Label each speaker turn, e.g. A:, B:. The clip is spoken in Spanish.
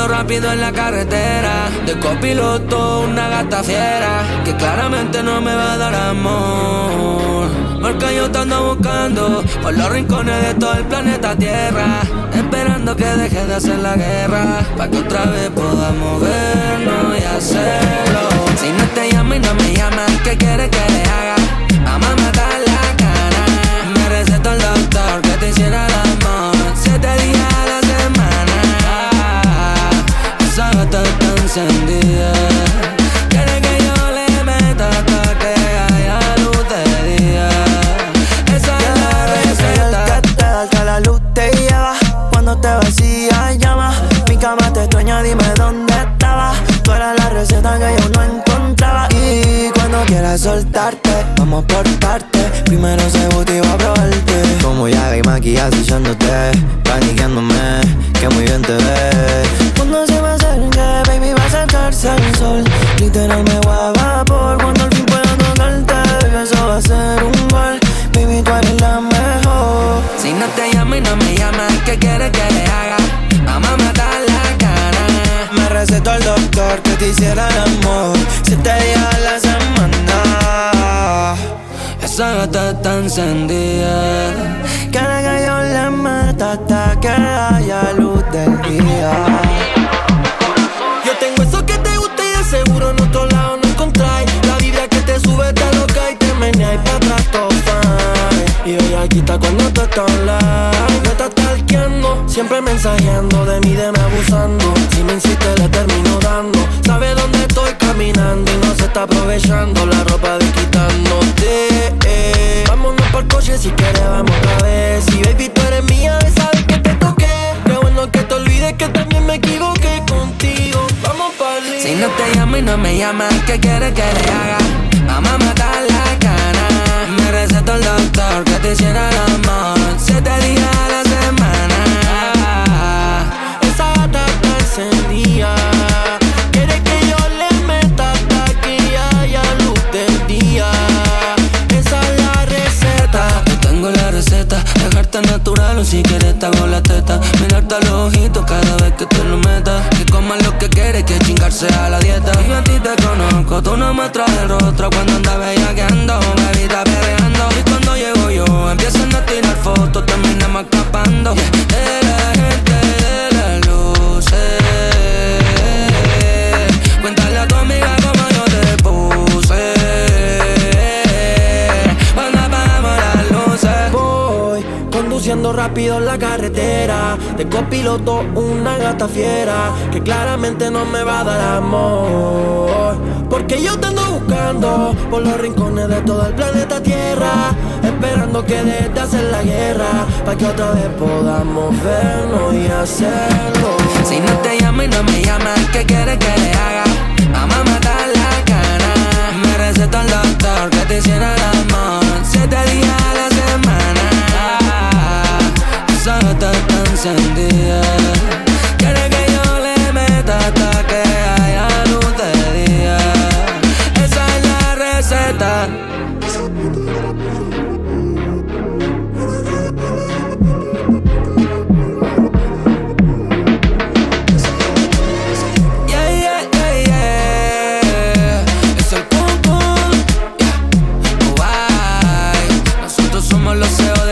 A: Conduciendo rápido en la carretera, de copiloto una gata fiera, que claramente no me va a dar amor. Porque yo te ando buscando por los rincones de todo el planeta Tierra, esperando que dejes de hacer la guerra, pa' que otra vez podamos vernos y hacerlo. Si no te llama y no me llama, ¿qué quieres que le haga? Vamos a matar la cara. Me recetó el doctor que te hiciera el amor 7 días a la semana. Esa gata está encendida, quiere que yo le meta hasta que haya luz de día. Esa es la receta.
B: Que te da que la luz te lleva, cuando te vacía llama. Mi cama te extraña, dime dónde estabas. Tú eras la receta que yo no encontraba. Y cuando quieras soltarte, vamos por parte. Primero se motiva a probarte. Como llave y maquillaje echándote, paniqueándome, que muy bien te ves. Cuando se me acerque, baby, va a acercarse el sol. Literal me voy a vapor cuando al fin pueda tocarte. Baby, eso va a ser un gol. Baby, tú eres la mejor.
A: Si no te llama y no me llama, ¿qué quieres que le haga? Vamos a matar la cara.
B: Me recetó el doctor que te hiciera el amor 7 días a la semana.
A: Esa gata está encendida,
B: quiere que yo le meta hasta que haya luz del día.
C: Yo tengo eso que te gusta y de seguro en otro lado no encontráis. La vibra que te sube, te loca y te menea y pa' atrás todo fine. Y ella quita cuando tú estás online. Me estás talqueando, siempre mensajeando de mí, de me abusando. Si me insiste le termino dando. Sabe dónde estoy caminando y no se está aprovechando la ropa de quitándote. Vámonos pa'l coche si quieres, vamos otra vez. Si baby tú eres mía, sabes que te toqué. Qué bueno que te olvides que también me equivoqué contigo. Vamos pa'l lío.
A: Si no te llama y no me llama, ¿qué quieres que le haga? Vamos a matar la cara. Me recetó el doctor que te hiciera el amor 7 días a la semana.
C: Esa gata está encendida, quiere que yo le meta hasta que haya luz del día. Esa es la receta.
A: Yo tengo la receta, dejarte natural o si quieres te hago la teta. Mirarte a los ojitos cada vez que te lo metas. Que comas lo que quieres, que chingarse a la dieta. Y yo a ti te conozco, tú no me traes el rostro cuando andas bellaqueando, bebita perreando. Y cuando llego yo, empiezan a tirar fotos, terminamos escapando de la gente, de las luces. Cuéntale a tu amiga cómo yo te puse cuando apagamos las luces.
C: Voy conduciendo rápido en la carretera, de copiloto una gata fiera, que claramente no me va a dar amor. Porque yo te ando buscando por los rincones de todo el planeta Tierra, esperando que dejes de hacer la guerra, pa' que otra vez podamos vernos y hacerlo.
A: Si no te llama y no me llama, ¿qué quieres que le haga? Vamos a matar la cara. Me recetó el doctor que te hiciera el amor 7 días a la semana. Esa gata está encendida, quiere que yo le meta hasta que haya luz de día. Esa es la receta. Los CEOs